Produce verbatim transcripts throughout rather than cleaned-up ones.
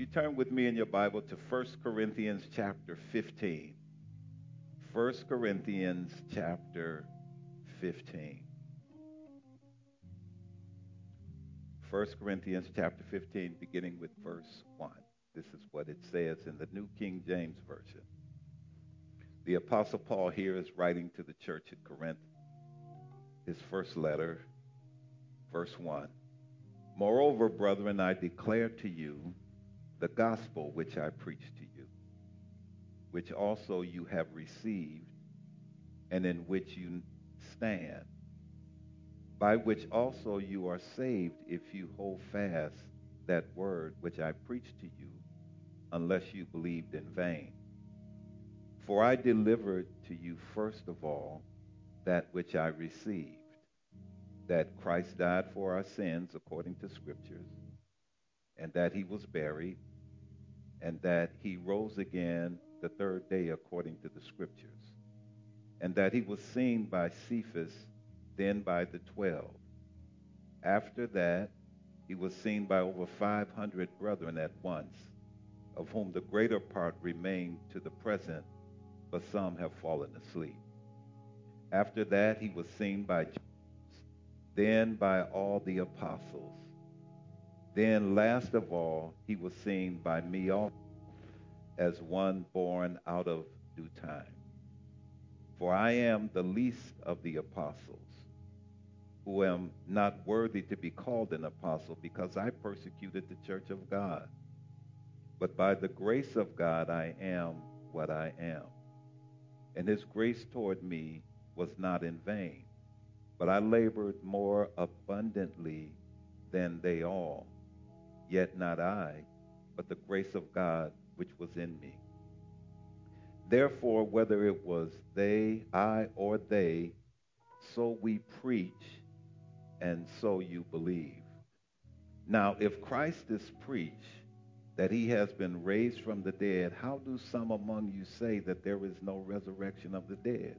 turn with me in your Bible to First Corinthians chapter fifteen. First Corinthians chapter fifteen. First Corinthians chapter fifteen, beginning with verse one. This is what it says in the New King James Version. The Apostle Paul here is writing to the church at Corinth, his first letter, verse one. Moreover, brethren, I declare to you the gospel which I preached to you, which also you have received, and in which you stand, by which also you are saved, if you hold fast that word which I preached to you, unless you believed in vain. For I delivered to you first of all that which I received, that Christ died for our sins according to Scriptures, and that he was buried, and that he rose again the third day according to the Scriptures, and that he was seen by Cephas, then by the twelve. After that, he was seen by over five hundred brethren at once, of whom the greater part remain to the present, but some have fallen asleep. After that, he was seen by James, then by all the apostles. Then, last of all, he was seen by me also, as one born out of due time. For I am the least of the apostles, who am not worthy to be called an apostle, because I persecuted the church of God. But by the grace of God I am what I am. And his grace toward me was not in vain, but I labored more abundantly than they all. Yet not I, but the grace of God which was in me. Therefore, whether it was they, I, or they, so we preach, and so you believe. Now, if Christ is preached that he has been raised from the dead, how do some among you say that there is no resurrection of the dead?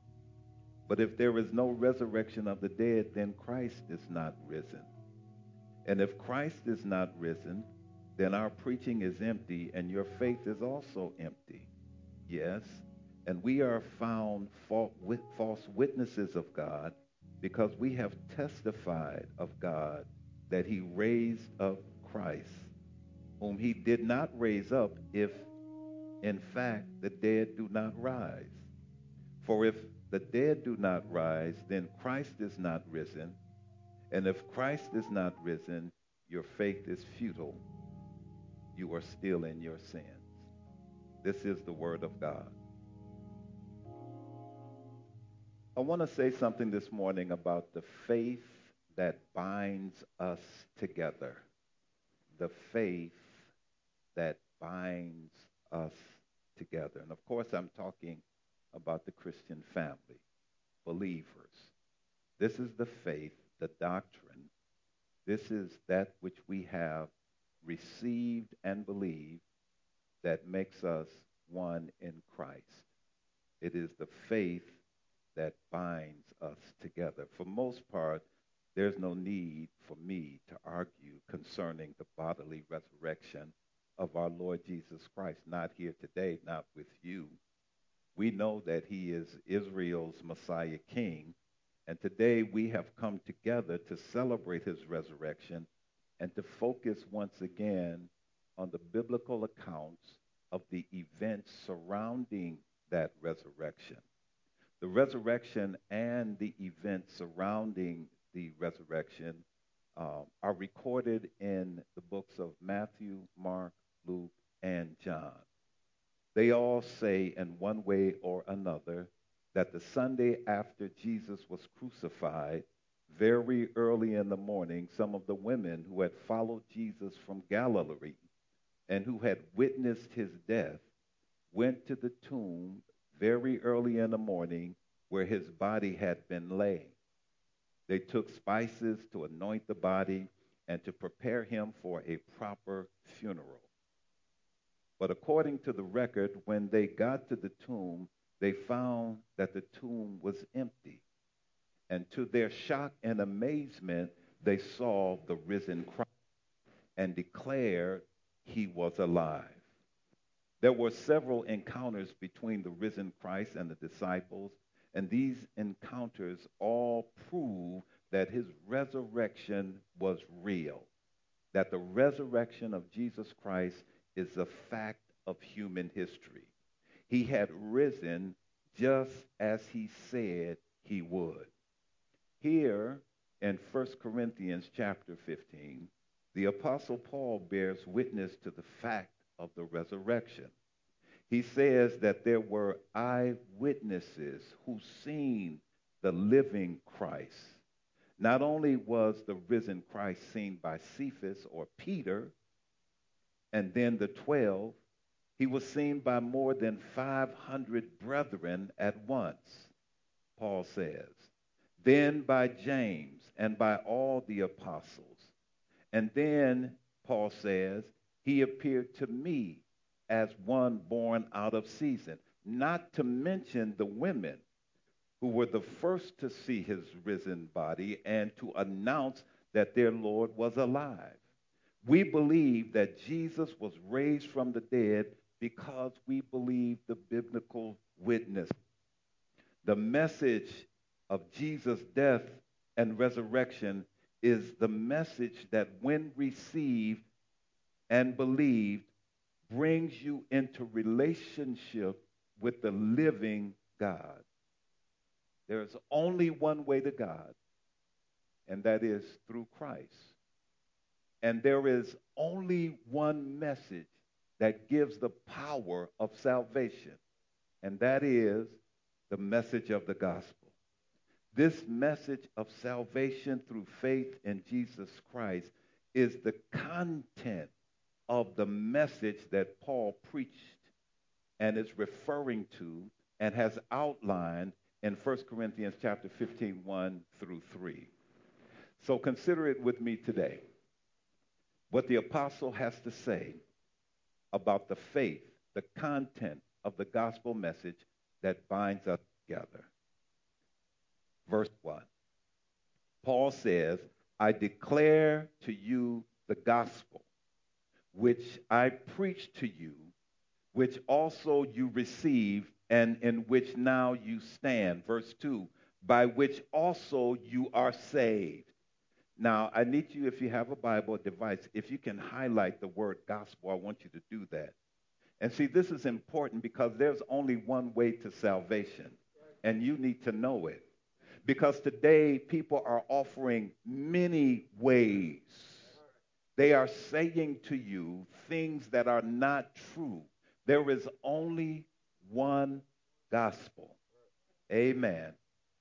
But if there is no resurrection of the dead, then Christ is not risen. And if Christ is not risen, then our preaching is empty, and your faith is also empty. Yes, and we are found false witnesses of God, because we have testified of God that he raised up Christ, whom he did not raise up, if in fact the dead do not rise. For if the dead do not rise, then Christ is not risen. And if Christ is not risen, your faith is futile. You are still in your sins. This is the word of God. I want to say something this morning about the faith that binds us together. The faith that binds us together. And of course, I'm talking about the Christian family, believers. This is the faith, the doctrine. This is that which we have received and believed that makes us one in Christ. It is the faith that binds us together. For most part, there's no need for me to argue concerning the bodily resurrection of our Lord Jesus Christ. Not here today, not with you. We know that he is Israel's Messiah King, and today we have come together to celebrate his resurrection and to focus once again on the biblical accounts of the events surrounding that resurrection. The resurrection and the events surrounding the resurrection uh, are recorded in the books of Matthew, Mark, Luke, and John. They all say in one way or another that the Sunday after Jesus was crucified, very early in the morning, some of the women who had followed Jesus from Galilee and who had witnessed his death went to the tomb very early in the morning where his body had been laid. They took spices to anoint the body and to prepare him for a proper funeral. But according to the record, when they got to the tomb, they found that the tomb was empty. And to their shock and amazement, they saw the risen Christ and declared he was alive. There were several encounters between the risen Christ and the disciples, and these encounters all prove that his resurrection was real, that the resurrection of Jesus Christ is a fact of human history. He had risen just as he said he would. Here in First Corinthians chapter fifteen, the Apostle Paul bears witness to the fact of the resurrection. He says that there were eyewitnesses who seen the living Christ. Not only was the risen Christ seen by Cephas or Peter, and then the twelve, he was seen by more than five hundred brethren at once, Paul says. Then by James and by all the apostles. And then, Paul says, he appeared to me as one born out of season, not to mention the women who were the first to see his risen body and to announce that their Lord was alive. We believe that Jesus was raised from the dead because we believe the biblical witness. The message of Jesus' death and resurrection is the message that, when received and believed, brings you into relationship with the living God. There is only one way to God, and that is through Christ. And there is only one message that gives the power of salvation, and that is the message of the gospel. This message of salvation through faith in Jesus Christ is the content of the message that Paul preached and is referring to and has outlined in First Corinthians chapter fifteen, one through three. So consider it with me today, what the apostle has to say about the faith, the content of the gospel message that binds us together. Verse one, Paul says, I declare to you the gospel, which I preached to you, which also you received, and in which now you stand. Verse two, by which also you are saved. Now, I need you, if you have a Bible device, if you can highlight the word gospel, I want you to do that. And see, this is important because there's only one way to salvation, and you need to know it. Because today, people are offering many ways. They are saying to you things that are not true. There is only one gospel. Amen.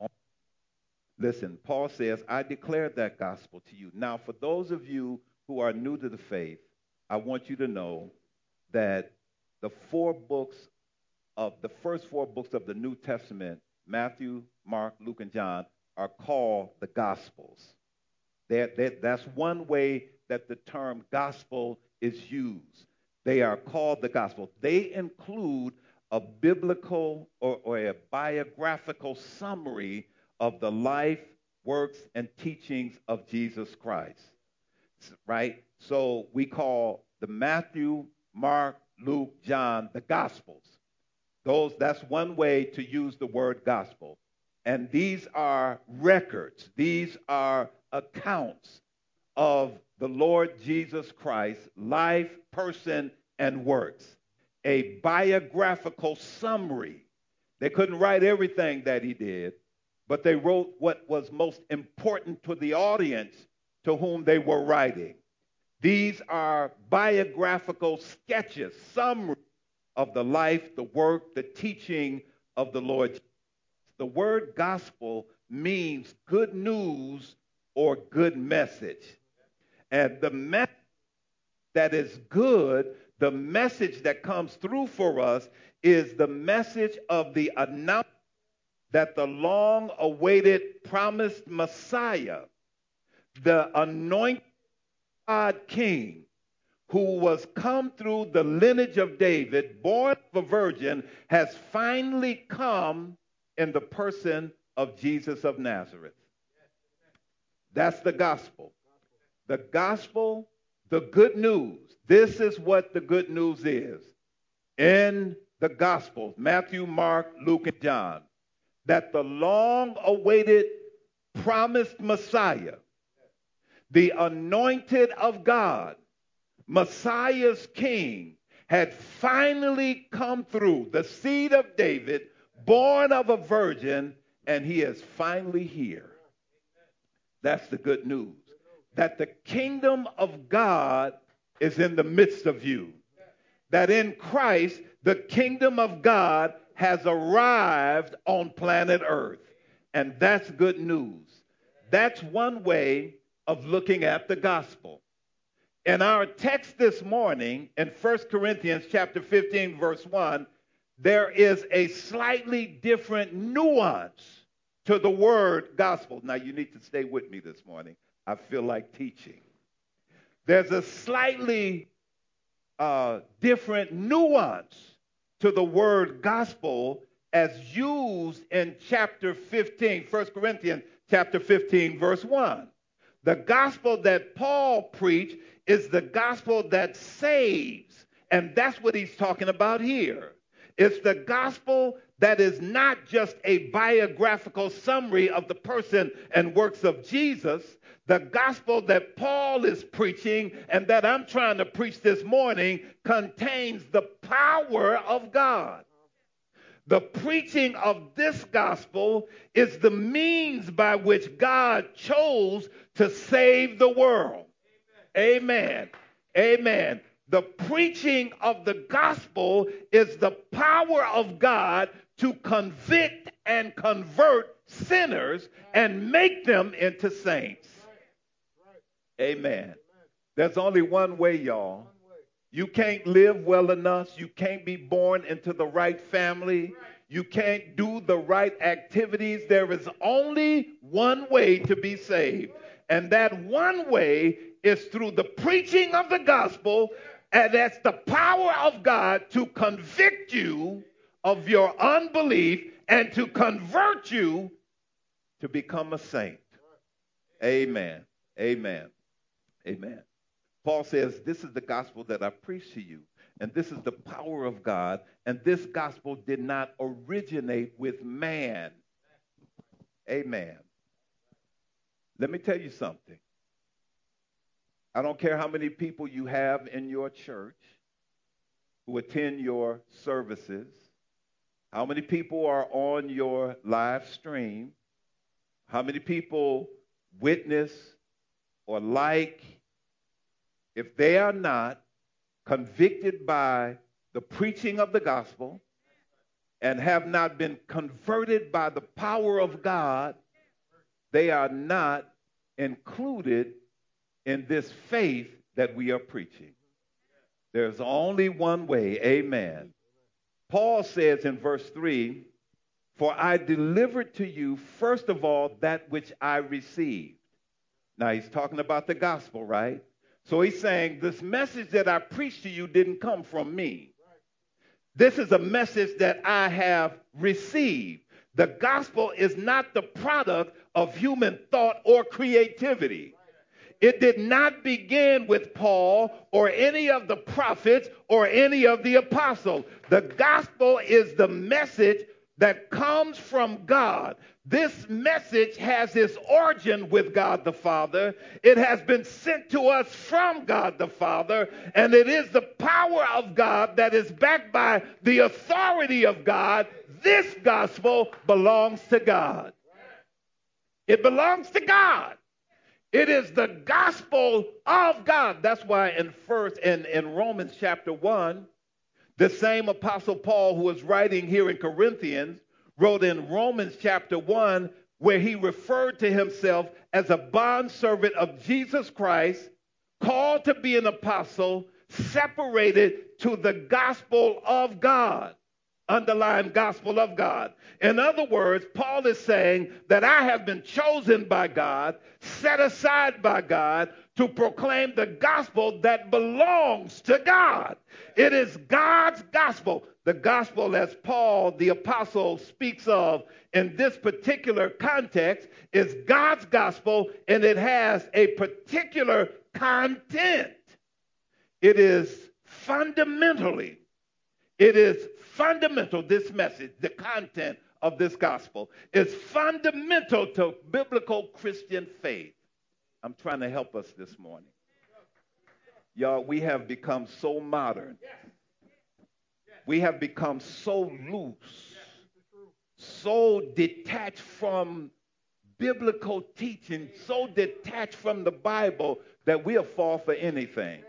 Listen, Paul says, I declared that gospel to you. Now, for those of you who are new to the faith, I want you to know that the four books of the first four books of the New Testament, Matthew, Mark, Luke, and John, are called the Gospels. They're, they're, that's one way that the term gospel is used. They are called the gospel. They include a biblical or, or a biographical summary of the life, works, and teachings of Jesus Christ, right? So we call the Matthew, Mark, Luke, John, the Gospels. Those, that's one way to use the word gospel. And these are records. These are accounts of the Lord Jesus Christ's life, person, and works. A biographical summary. They couldn't write everything that he did, but they wrote what was most important to the audience to whom they were writing. These are biographical sketches, summaries of the life, the work, the teaching of the Lord Jesus. The word gospel means good news or good message. And the message that is good, the message that comes through for us, is the message of the announcement that the long-awaited promised Messiah, the anointed God King, who was come through the lineage of David, born of a virgin, has finally come in the person of Jesus of Nazareth. That's the gospel. The gospel, the good news, This is what the good news is. In the Gospels, Matthew, Mark, Luke, and John, that the long-awaited promised Messiah, the anointed of God, Messiah's king, had finally come through, the seed of David, born of a virgin, and he is finally here. That's the good news. That the kingdom of God is in the midst of you. That in Christ, the kingdom of God has arrived on planet Earth. And that's good news. That's one way of looking at the gospel. In our text this morning, in First Corinthians chapter fifteen, verse one, there is a slightly different nuance to the word gospel. Now, you need to stay with me this morning. I feel like teaching. There's a slightly uh, different nuance to the word gospel as used in chapter fifteen, First Corinthians chapter fifteen, verse one. The gospel that Paul preached is the gospel that saves. And that's what he's talking about here. It's the gospel that is not just a biographical summary of the person and works of Jesus. The gospel that Paul is preaching and that I'm trying to preach this morning contains the power of God. The preaching of this gospel is the means by which God chose to save the world. Amen. Amen. The preaching of the gospel is the power of God to convict and convert sinners and make them into saints. Amen. There's only one way, y'all. You can't live well enough. You can't be born into the right family. You can't do the right activities. There is only one way to be saved. And that one way is through the preaching of the gospel. And that's the power of God to convict you of your unbelief and to convert you to become a saint. Amen. Amen. Amen. Paul says, this is the gospel that I preach to you, and this is the power of God, and this gospel did not originate with man. Amen. Let me tell you something. I don't care how many people you have in your church who attend your services, how many people are on your live stream, how many people witness or like. If they are not convicted by the preaching of the gospel and have not been converted by the power of God, they are not included in this faith that we are preaching. There's only one way. Amen. Paul says in verse three, for I delivered to you first of all that which I received. Now he's talking about the gospel, right? So he's saying this message that I preached to you didn't come from me. This is a message that I have received. The gospel is not the product of human thought or creativity. It did not begin with Paul or any of the prophets or any of the apostles. The gospel is the message that comes from God. This message has its origin with God the Father. It has been sent to us from God the Father, and it is the power of God that is backed by the authority of God. This gospel belongs to God. It belongs to God. It is the gospel of God. That's why in first in, in Romans chapter one, the same apostle Paul who is writing here in Corinthians wrote in Romans chapter one, where he referred to himself as a bondservant of Jesus Christ, called to be an apostle, separated to the gospel of God. Underlying gospel of God. In other words, Paul is saying that I have been chosen by God, set aside by God to proclaim the gospel that belongs to God. It is God's gospel. The gospel, as Paul, the apostle, speaks of in this particular context, is God's gospel, and it has a particular content. It is fundamentally, it is fundamental, this message, the content of this gospel is fundamental to biblical Christian faith. I'm trying to help us this morning. Y'all, we have become so modern. We have become so loose, so detached from biblical teaching, so detached from the Bible that we'll fall for anything.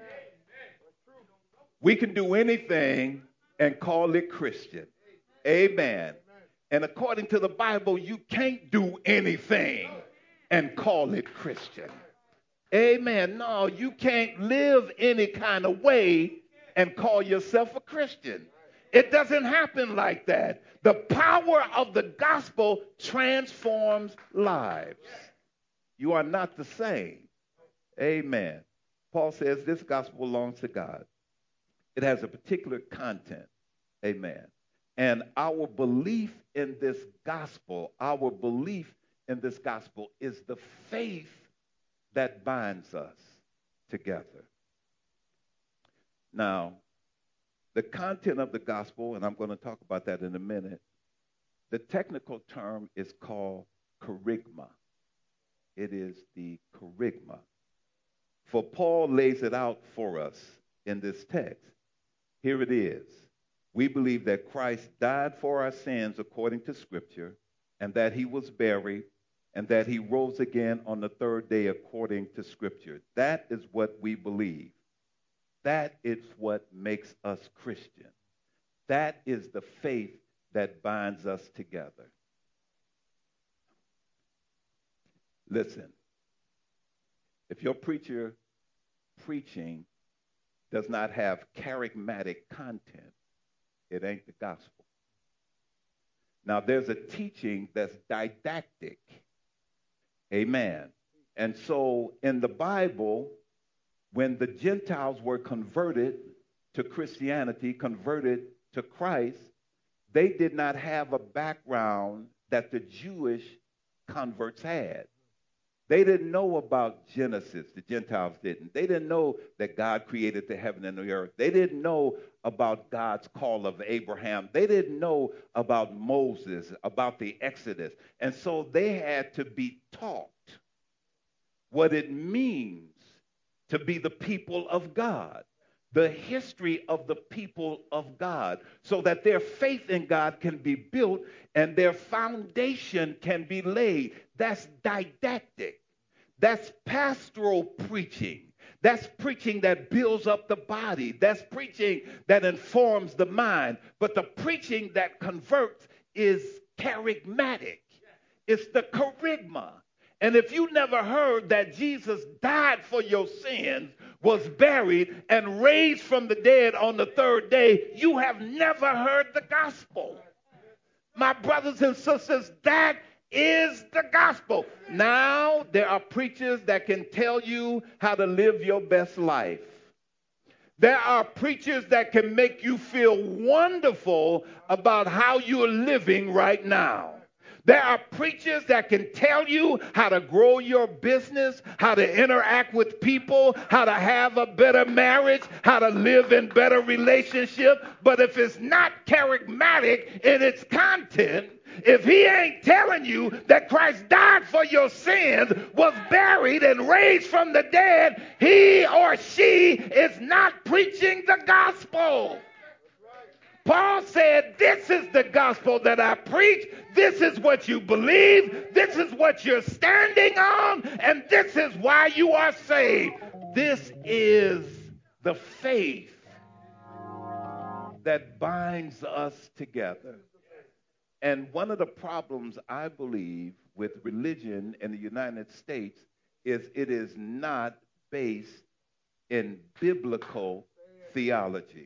We can do anything and call it Christian. Amen. And according to the Bible, you can't do anything and call it Christian. Amen. No, you can't live any kind of way and call yourself a Christian. It doesn't happen like that. The power of the gospel transforms lives. You are not the same. Amen. Paul says this gospel belongs to God. It has a particular content. Amen. And our belief in this gospel, our belief in this gospel is the faith that binds us together. Now, the content of the gospel, and I'm going to talk about that in a minute, the technical term is called kerygma. It is the kerygma. For Paul lays it out for us in this text. Here it is. We believe that Christ died for our sins according to Scripture, and that he was buried, and that he rose again on the third day according to Scripture. That is what we believe. That is what makes us Christian. That is the faith that binds us together. Listen, if your preacher preaching does not have charismatic content, it ain't the gospel. Now, there's a teaching that's didactic. Amen. And so in the Bible, when the Gentiles were converted to Christianity, converted to Christ, they did not have a background that the Jewish converts had. They didn't know about Genesis. The Gentiles didn't. They didn't know that God created the heaven and the earth. They didn't know about God's call of Abraham. They didn't know about Moses, about the Exodus. And so they had to be taught what it means to be the people of God, the history of the people of God, so that their faith in God can be built and their foundation can be laid. That's didactic. That's pastoral preaching. That's preaching that builds up the body. That's preaching that informs the mind. But the preaching that converts is charismatic. It's the kerygma. And if you never heard that Jesus died for your sins, was buried, and raised from the dead on the third day, you have never heard the gospel. My brothers and sisters, that is the gospel. Now, there are preachers that can tell you how to live your best life. There are preachers that can make you feel wonderful about how you're living right now. There are preachers that can tell you how to grow your business, how to interact with people, how to have a better marriage, how to live in better relationship. But if it's not charismatic in its content, if he ain't telling you that Christ died for your sins, was buried and raised from the dead, he or she is not preaching the gospel. Paul said, this is the gospel that I preach. This is what you believe. This is what you're standing on. And this is why you are saved. This is the faith that binds us together. And one of the problems, I believe, with religion in the United States is it is not based in biblical theology.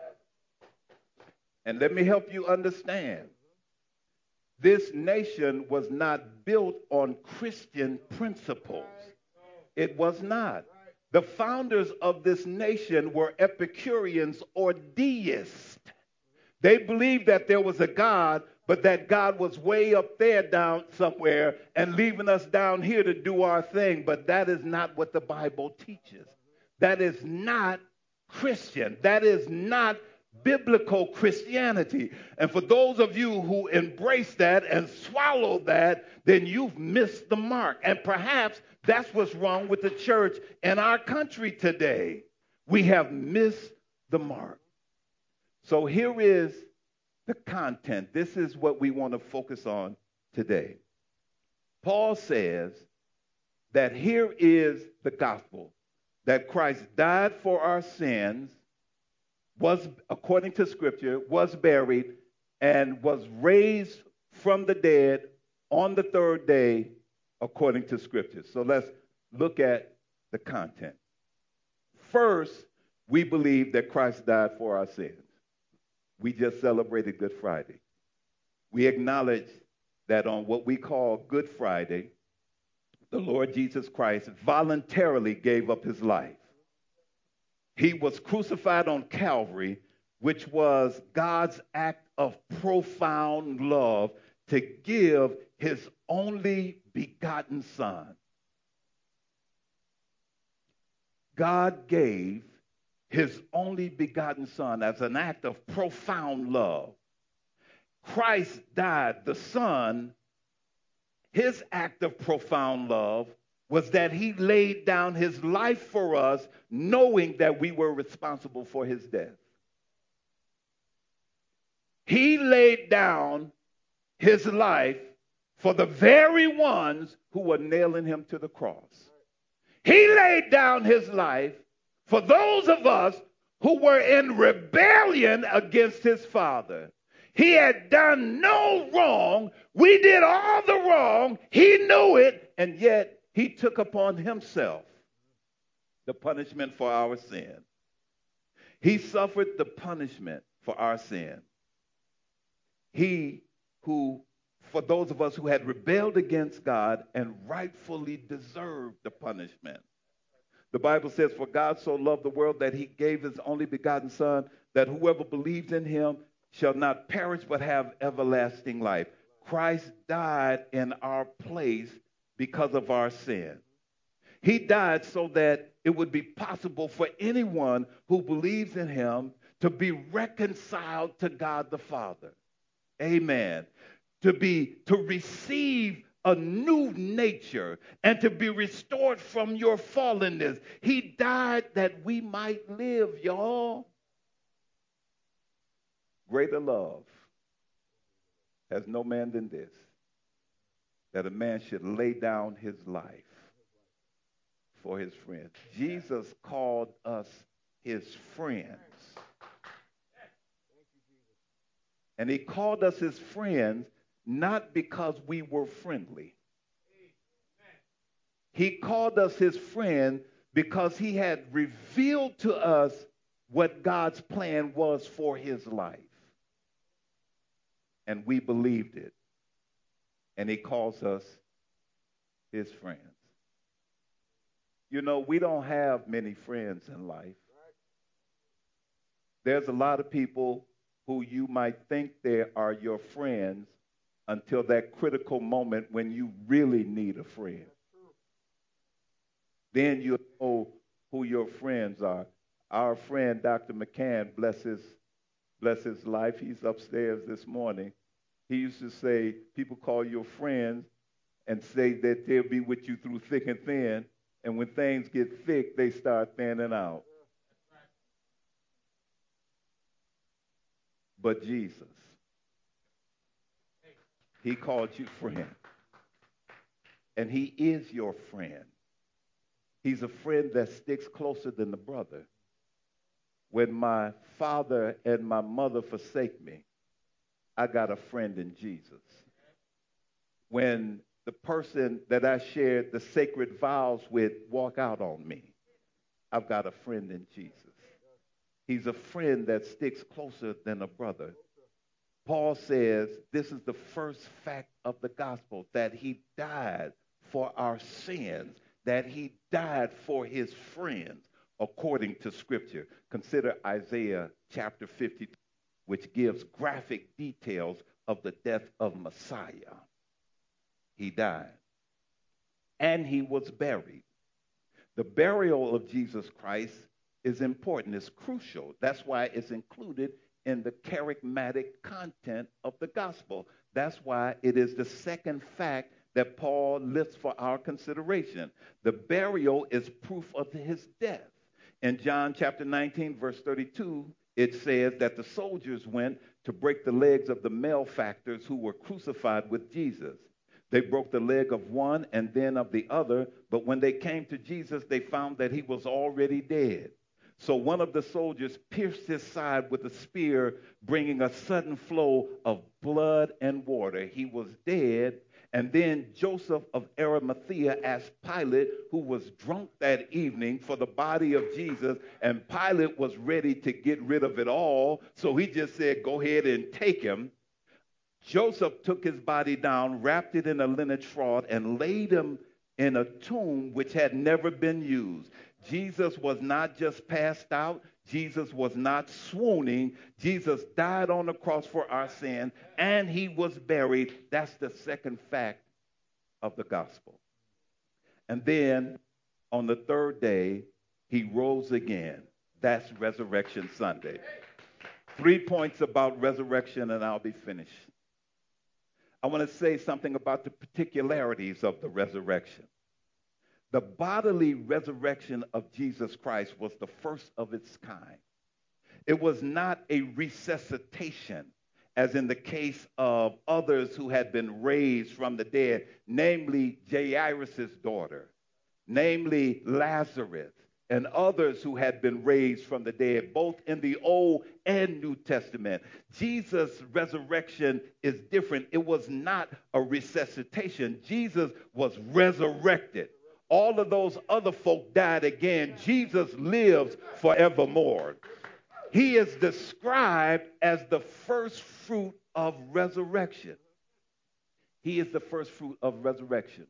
And let me help you understand. This nation was not built on Christian principles. It was not. The founders of this nation were Epicureans or deists. They believed that there was a God, but that God was way up there down somewhere and leaving us down here to do our thing. But that is not what the Bible teaches. That is not Christian. That is not biblical Christianity. And for those of you who embrace that and swallow that, then you've missed the mark. And perhaps that's what's wrong with the church in our country today. We have missed the mark. So here is the content. This is what we want to focus on today. Paul says that here is the gospel, that Christ died for our sins, was, according to Scripture, was buried, and was raised from the dead on the third day, according to Scripture. So let's look at the content. First, we believe that Christ died for our sins. We just celebrated Good Friday. We acknowledge that on what we call Good Friday, the Lord Jesus Christ voluntarily gave up his life. He was crucified on Calvary, which was God's act of profound love to give his only begotten Son. God gave his only begotten Son as an act of profound love. Christ died, the Son. His act of profound love was that he laid down his life for us, knowing that we were responsible for his death. He laid down his life for the very ones who were nailing him to the cross. He laid down his life for those of us who were in rebellion against his Father. He had done no wrong. We did all the wrong. He knew it, and yet he took upon himself the punishment for our sin. He suffered the punishment for our sin. He who, for those of us who had rebelled against God and rightfully deserved the punishment. The Bible says, for God so loved the world that he gave his only begotten Son, that whoever believes in him shall not perish but have everlasting life. Christ died in our place because of our sin. He died so that it would be possible for anyone who believes in him to be reconciled to God the Father. Amen. To be, to receive a new nature and to be restored from your fallenness. He died that we might live, y'all. Greater love has no man than this, that a man should lay down his life for his friends. Jesus called us his friends. And he called us his friends not because we were friendly. He called us his friend because he had revealed to us what God's plan was for his life. And we believed it. And he calls us his friends. You know, we don't have many friends in life. There's a lot of people who you might think they are your friends until that critical moment when you really need a friend. Then you'll know who your friends are. Our friend, Doctor McCann, bless his, bless his life. He's upstairs this morning. He used to say, people call your friends and say that they'll be with you through thick and thin. And when things get thick, they start thinning out. But Jesus, he called you friend. And he is your friend. He's a friend that sticks closer than the brother. When my father and my mother forsake me, I got a friend in Jesus. When the person that I shared the sacred vows with walk out on me, I've got a friend in Jesus. He's a friend that sticks closer than a brother. Paul says this is the first fact of the gospel, that he died for our sins, that he died for his friends, according to Scripture. Consider Isaiah chapter fifty, which gives graphic details of the death of Messiah. He died, and he was buried. The burial of Jesus Christ is important, it's crucial. That's why it's included in the charismatic content of the gospel. That's why it is the second fact that Paul lists for our consideration. The burial is proof of his death. In John chapter nineteen, verse thirty-two, it says that the soldiers went to break the legs of the malefactors who were crucified with Jesus. They broke the leg of one and then of the other, but when they came to Jesus, they found that he was already dead. So one of the soldiers pierced his side with a spear, bringing a sudden flow of blood and water. He was dead. And then Joseph of Arimathea asked Pilate, who was drunk that evening, for the body of Jesus. And Pilate was ready to get rid of it all. So he just said, go ahead and take him. Joseph took his body down, wrapped it in a linen shroud, and laid him in a tomb which had never been used. Jesus was not just passed out. Jesus was not swooning. Jesus died on the cross for our sin, and he was buried. That's the second fact of the gospel. And then on the third day, he rose again. That's Resurrection Sunday. Three points about resurrection, and I'll be finished. I want to say something about the particularities of the resurrection. The bodily resurrection of Jesus Christ was the first of its kind. It was not a resuscitation, as in the case of others who had been raised from the dead, namely Jairus' daughter, namely Lazarus, and others who had been raised from the dead, both in the Old and New Testament. Jesus' resurrection is different. It was not a resuscitation. Jesus was resurrected. All of those other folk died again. Jesus lives forevermore. He is described as the first fruit of resurrection. He is the first fruit of resurrection.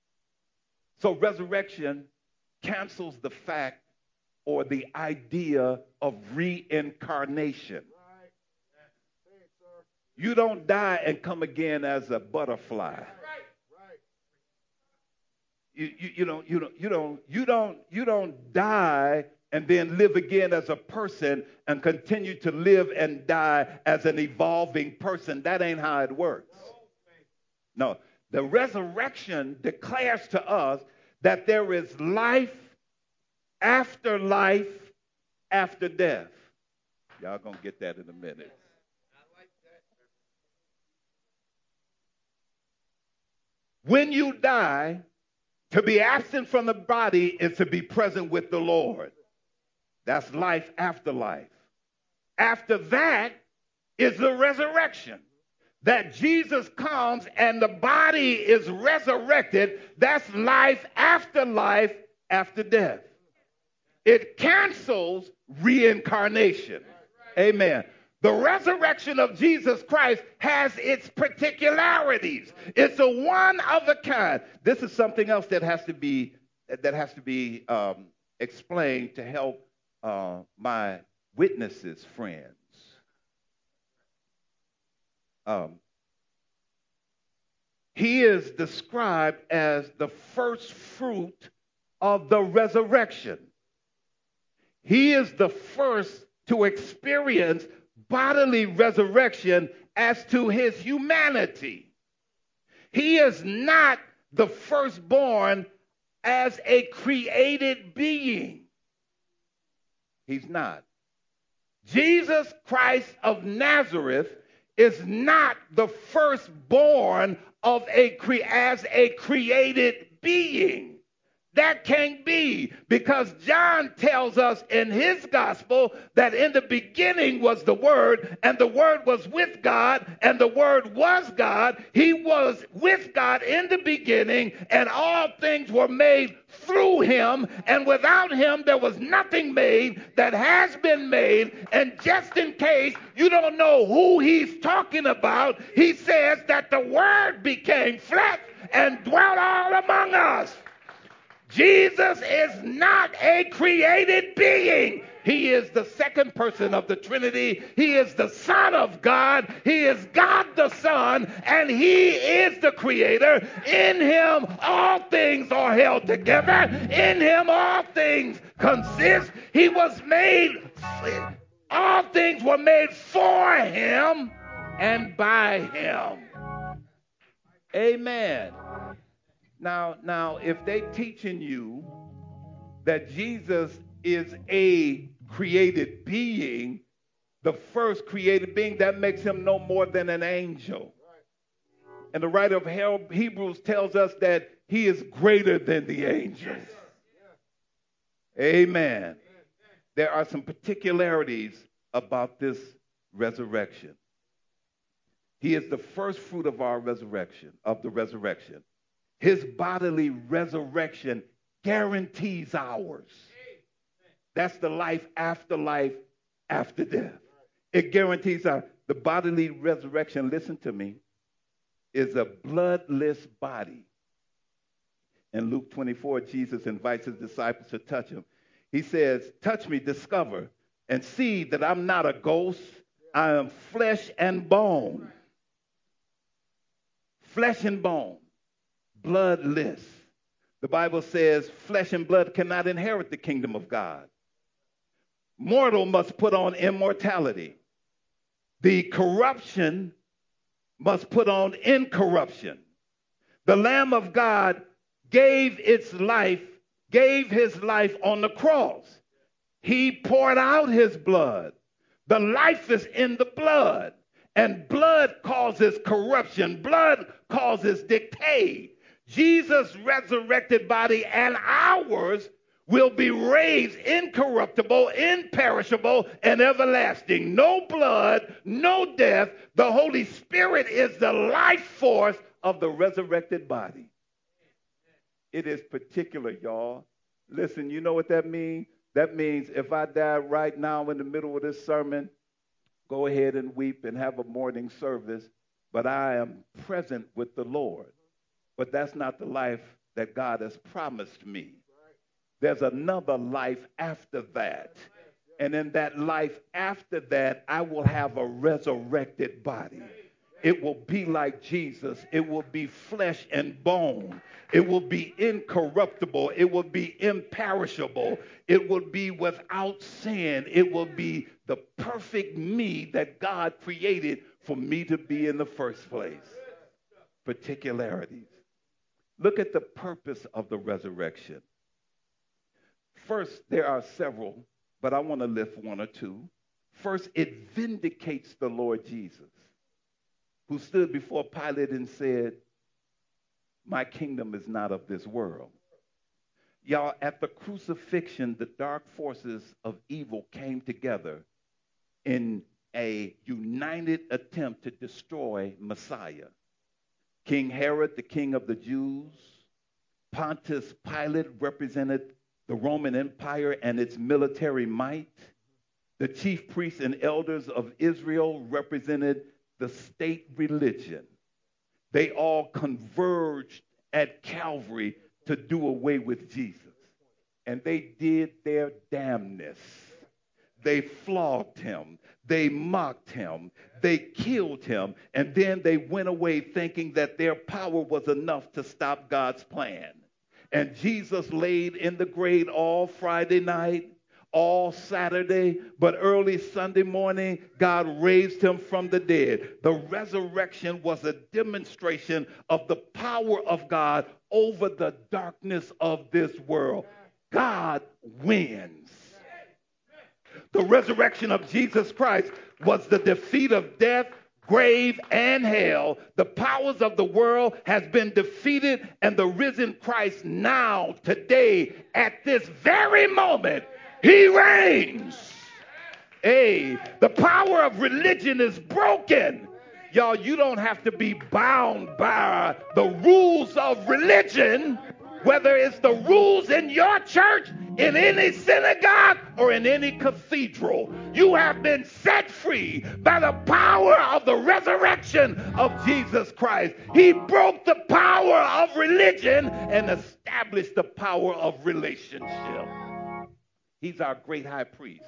So resurrection cancels the fact or the idea of reincarnation. You don't die and come again as a butterfly. You, you, you don't you don't you don't you don't you don't die and then live again as a person and continue to live and die as an evolving person. That ain't how it works. No, the resurrection declares to us that there is life after life after death. Y'all gonna get that in a minute. When you die, to be absent from the body is to be present with the Lord. That's life after life. After that is the resurrection. That Jesus comes and the body is resurrected. That's life after life after death. It cancels reincarnation. Amen. The resurrection of Jesus Christ has its particularities. It's a one of a kind. This is something else that has to be that has to be um, explained to help uh, my witnesses, friends. Um, he is described as the first fruit of the resurrection. He is the first to experience bodily resurrection as to his humanity. He is not the firstborn as a created being. He's not. Jesus Christ of Nazareth is not the firstborn of a cre- as a created being. That can't be, because John tells us in his gospel that in the beginning was the Word, and the Word was with God, and the Word was God. He was with God in the beginning, and all things were made through him, and without him there was nothing made that has been made. And just in case you don't know who he's talking about, he says that the Word became flesh and dwelt all among us. Jesus is not a created being. He is the second person of the Trinity. He is the Son of God. He is God the Son, and he is the Creator. In him, all things are held together. In him, all things consist. He was made, all things were made for him and by him. Amen. Now, now, if they teaching you that Jesus is a created being, the first created being, that makes him no more than an angel. And the writer of Hebrews tells us that he is greater than the angels. Amen. There are some particularities about this resurrection. He is the first fruit of our resurrection, of the resurrection. His bodily resurrection guarantees ours. That's the life after life after death. It guarantees our, the bodily resurrection, listen to me, is a bloodless body. In Luke twenty-four, Jesus invites his disciples to touch him. He says, touch me, discover, and see that I'm not a ghost. I am flesh and bone. Flesh and bone, bloodless. The Bible says flesh and blood cannot inherit the kingdom of God. Mortal must put on immortality. The corruption must put on incorruption. The Lamb of God gave its life, gave his life on the cross. He poured out his blood. The life is in the blood. And blood causes corruption. Blood causes decay. Jesus' resurrected body and ours will be raised incorruptible, imperishable, and everlasting. No blood, no death. The Holy Spirit is the life force of the resurrected body. It is particular, y'all. Listen, you know what that means? That means if I die right now in the middle of this sermon, go ahead and weep and have a morning service, but I am present with the Lord. But that's not the life that God has promised me. There's another life after that. And in that life after that, I will have a resurrected body. It will be like Jesus. It will be flesh and bone. It will be incorruptible. It will be imperishable. It will be without sin. It will be the perfect me that God created for me to be in the first place. Particularities. Look at the purpose of the resurrection. First, there are several, but I want to lift one or two. First, it vindicates the Lord Jesus, who stood before Pilate and said, my kingdom is not of this world. Y'all, at the crucifixion, the dark forces of evil came together in a united attempt to destroy Messiah. King Herod, the king of the Jews, Pontius Pilate represented the Roman Empire and its military might. The chief priests and elders of Israel represented the state religion. They all converged at Calvary to do away with Jesus. And they did their damnness. They flogged him. They mocked him. They killed him. And then they went away thinking that their power was enough to stop God's plan. And Jesus laid in the grave all Friday night, all Saturday, but early Sunday morning, God raised him from the dead. The resurrection was a demonstration of the power of God over the darkness of this world. God wins. The resurrection of Jesus Christ was the defeat of death, grave, and hell. The powers of the world has been defeated, and the risen Christ now, today, at this very moment, he reigns. Hey, the power of religion is broken. Y'all, you don't have to be bound by the rules of religion, whether it's the rules in your church, in any synagogue, or in any cathedral. You have been set free by the power of the resurrection of Jesus Christ. He broke the power of religion and established the power of relationship. He's our great high priest.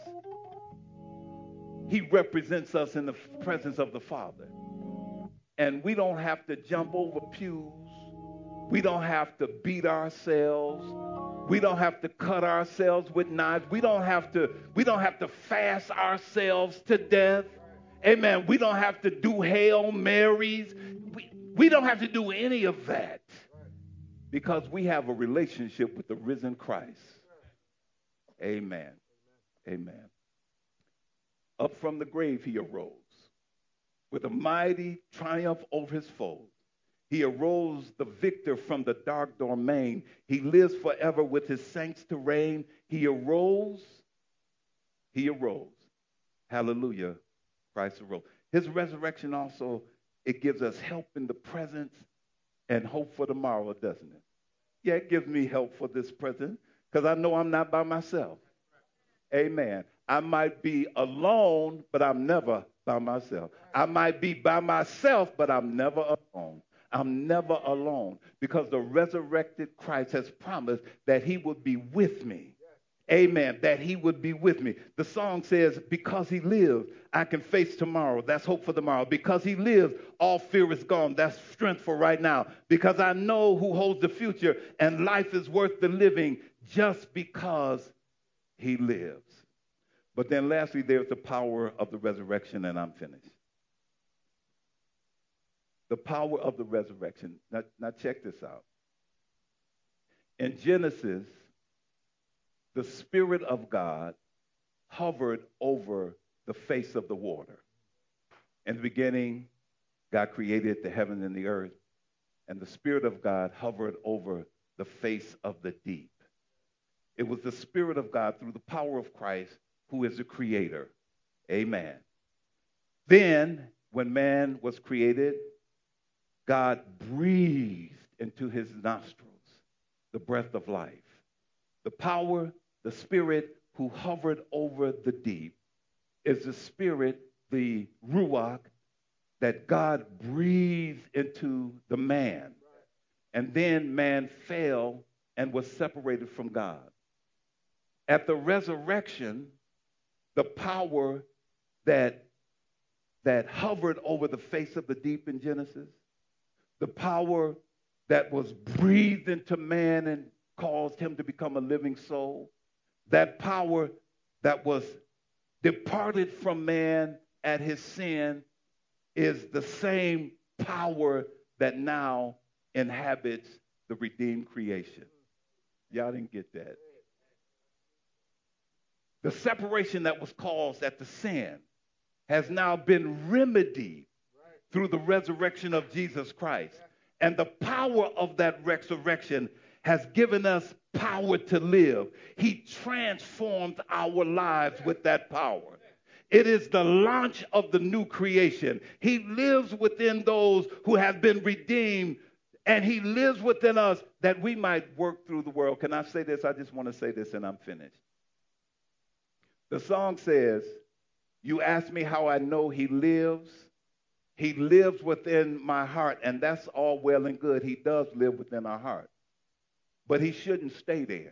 He represents us in the presence of the Father. And we don't have to jump over pews. We don't have to beat ourselves. We don't have to cut ourselves with knives. We don't have to, we don't have to fast ourselves to death. Amen. We don't have to do Hail Marys. We, we don't have to do any of that because we have a relationship with the risen Christ. Amen. Amen. Up from the grave he arose with a mighty triumph over his foes. He arose the victor from the dark domain. He lives forever with his saints to reign. He arose. He arose. Hallelujah. Christ arose. His resurrection also, it gives us help in the present and hope for tomorrow, doesn't it? Yeah, it gives me help for this present because I know I'm not by myself. Amen. I might be alone, but I'm never by myself. I might be by myself, but I'm never alone. I'm never alone because the resurrected Christ has promised that he would be with me. Amen. That he would be with me. The song says, because he lives, I can face tomorrow. That's hope for tomorrow. Because he lives, all fear is gone. That's strength for right now. Because I know who holds the future and life is worth the living just because he lives. But then lastly, there's the power of the resurrection, and I'm finished. The power of the resurrection. Now, now check this out. In Genesis, the Spirit of God hovered over the face of the water. In the beginning, God created the heaven and the earth, and the Spirit of God hovered over the face of the deep. It was the Spirit of God through the power of Christ who is the creator. Amen. Then, when man was created, God breathed into his nostrils the breath of life. The power, the Spirit who hovered over the deep is the Spirit, the Ruach, that God breathed into the man. And then man fell and was separated from God. At the resurrection, the power that, that hovered over the face of the deep in Genesis, the power that was breathed into man and caused him to become a living soul, that power that was departed from man at his sin is the same power that now inhabits the redeemed creation. Y'all didn't get that. The separation that was caused at the sin has now been remedied through the resurrection of Jesus Christ. And the power of that resurrection has given us power to live. He transformed our lives with that power. It is the launch of the new creation. He lives within those who have been redeemed, and he lives within us that we might work through the world. Can I say this? I just want to say this and I'm finished. The song says, you ask me how I know he lives. He lives within my heart, and that's all well and good. He does live within our heart. But he shouldn't stay there.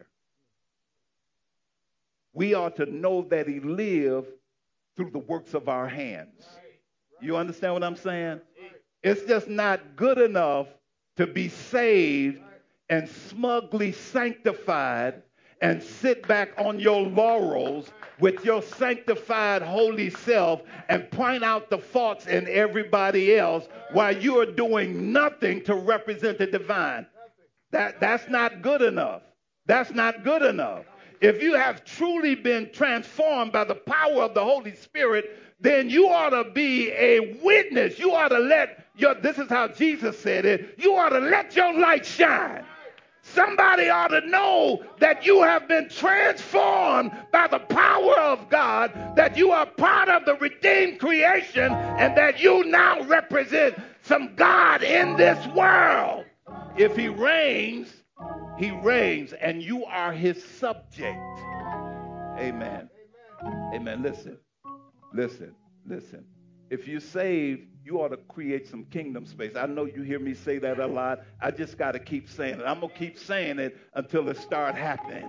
We ought to know that he lives through the works of our hands. You understand what I'm saying? It's just not good enough to be saved and smugly sanctified and sit back on your laurels with your sanctified holy self and point out the faults in everybody else while you are doing nothing to represent the divine. That, that's not good enough. That's not good enough. If you have truly been transformed by the power of the Holy Spirit, then you ought to be a witness. You ought to let your, this is how Jesus said it, you ought to let your light shine. Somebody ought to know that you have been transformed by the power of God, that you are part of the redeemed creation, and that you now represent some God in this world. If he reigns, he reigns, and you are his subject. Amen. Amen. Listen, listen, listen. If you're saved, you ought to create some kingdom space. I know you hear me say that a lot. I just got to keep saying it. I'm going to keep saying it until it starts happening.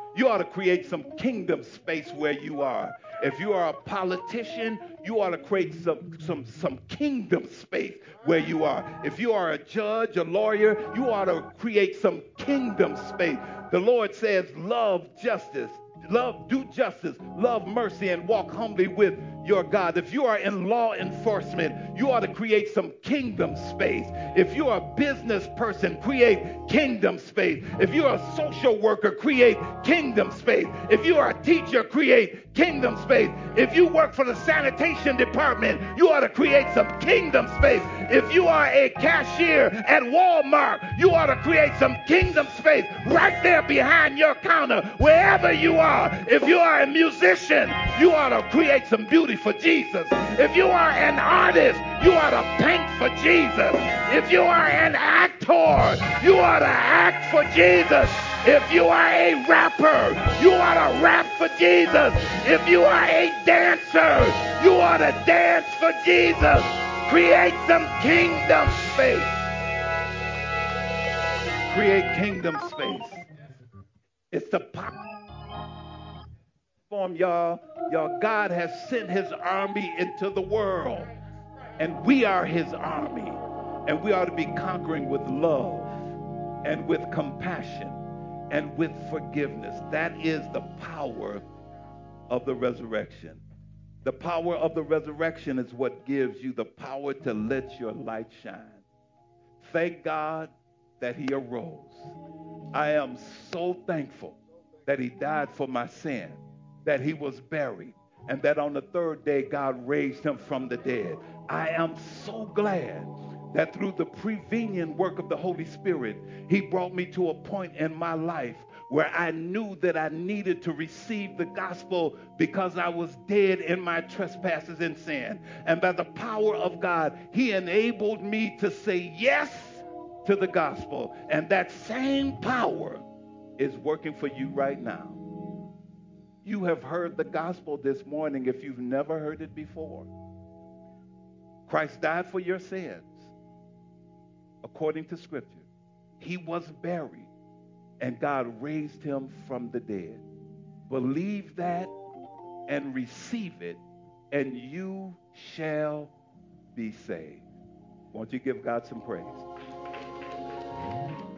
You ought to create some kingdom space where you are. If you are a politician, you ought to create some, some, some kingdom space where you are. If you are a judge, a lawyer, you ought to create some kingdom space. The Lord says, love justice. Love, do justice, love mercy, and walk humbly with your God. If you are in law enforcement, you ought to create some kingdom space. If you're a business person, create kingdom space. If you're a social worker, create kingdom space. If you are a teacher, create kingdom space. If you work for the sanitation department, you ought to create some kingdom space. If you are a cashier at Walmart, you ought to create some kingdom space right there behind your counter, wherever you are. If you are a musician, you ought to create some beauty for Jesus. If you are an artist, you ought to paint for Jesus. If you are an actor, you ought to act for Jesus. If you are a rapper, you ought to rap for Jesus. If you are a dancer, you ought to dance for Jesus. Create some kingdom space. Create kingdom space. It's the power. Y'all, y'all, God has sent his army into the world, and we are his army, and we ought to be conquering with love and with compassion and with forgiveness. That is the power of the resurrection. The power of the resurrection is what gives you the power to let your light shine. Thank God that he arose. I am so thankful that he died for my sin, that he was buried, and that on the third day God raised him from the dead. I am so glad that through the prevenient work of the Holy Spirit, he brought me to a point in my life where I knew that I needed to receive the gospel because I was dead in my trespasses and sin. And by the power of God, he enabled me to say yes to the gospel. And that same power is working for you right now. You have heard the gospel this morning if you've never heard it before. Christ died for your sins, according to Scripture. He was buried, and God raised him from the dead. Believe that and receive it, and you shall be saved. Won't you give God some praise?